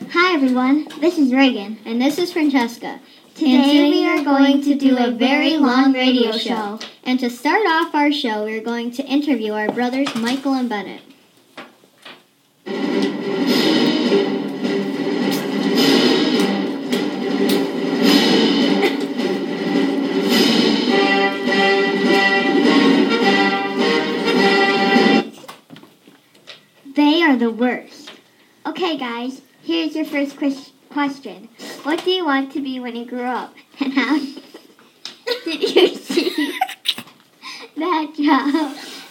Hi everyone, this is Reagan. And this is Francesca. Today we are going to do a very long radio show. And to start off our show, we're going to interview our brothers Michael and Bennett. They are the worst. Okay guys, here's your first question. What do you want to be when you grow up? And how did you see that job?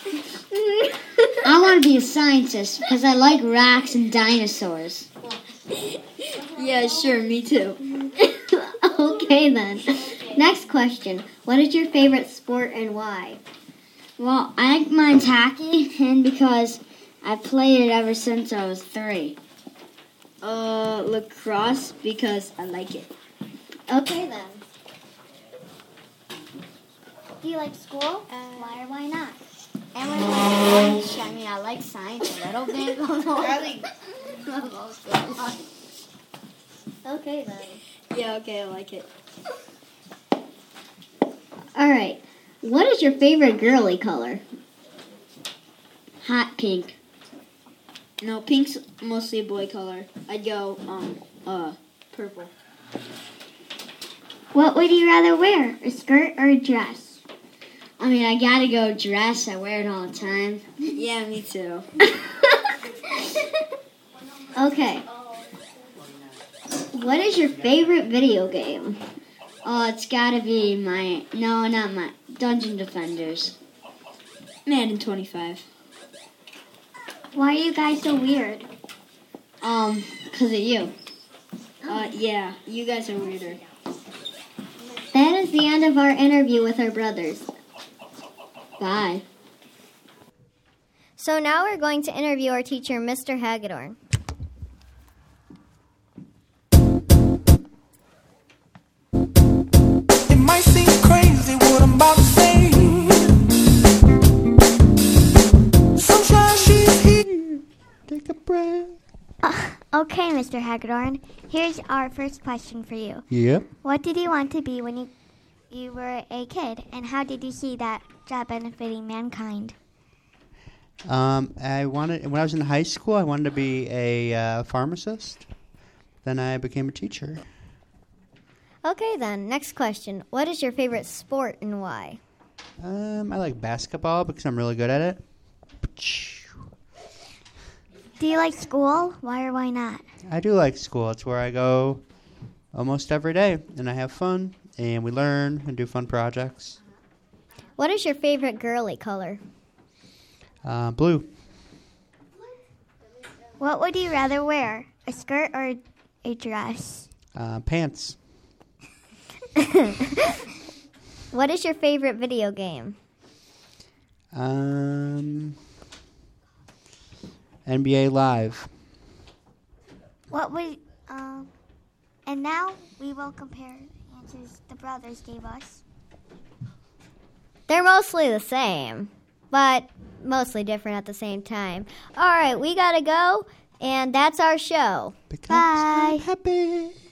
I want to be a scientist because I like rocks and dinosaurs. Yeah, sure, me too. Okay then. Next question. What is your favorite sport and why? Well, I like mine's hockey, and because I played it ever since I was 3. Lacrosse, because I like it. Okay then. Do you like school? Why or why not? And with my lunch, I like science a little bit. Okay then. Yeah, okay, I like it. Alright. What is your favorite girly color? Hot pink. No, pink's mostly a boy color. I'd go, purple. What would you rather wear? A skirt or a dress? I gotta go dress. I wear it all the time. Yeah, me too. Okay. What is your favorite video game? Oh, it's gotta be not my Dungeon Defenders. Madden 25. Why are you guys so weird? Because of you. Yeah, you guys are weirder. That is the end of our interview with our brothers. Bye. So now we're going to interview our teacher, Mr. Hagedorn. It might seem crazy what I'm about to say. Sunshine, she's here. Take a breath. Okay, Mr. Hagedorn. Here's our first question for you. Yep. What did you want to be when you were a kid, and how did you see that job benefiting mankind? When I was in high school, I wanted to be a pharmacist. Then I became a teacher. Okay then, next question. What is your favorite sport and why? I like basketball because I'm really good at it. Do you like school? Why or why not? I do like school. It's where I go almost every day, and I have fun, and we learn and do fun projects. What is your favorite girly color? Blue. What would you rather wear? A skirt or a dress? Pants. What is your favorite video game? NBA Live. What would and now we will compare the answers the brothers gave us. They're mostly the same, but mostly different at the same time. All right, we gotta go, and that's our show. Because Bye. I'm happy.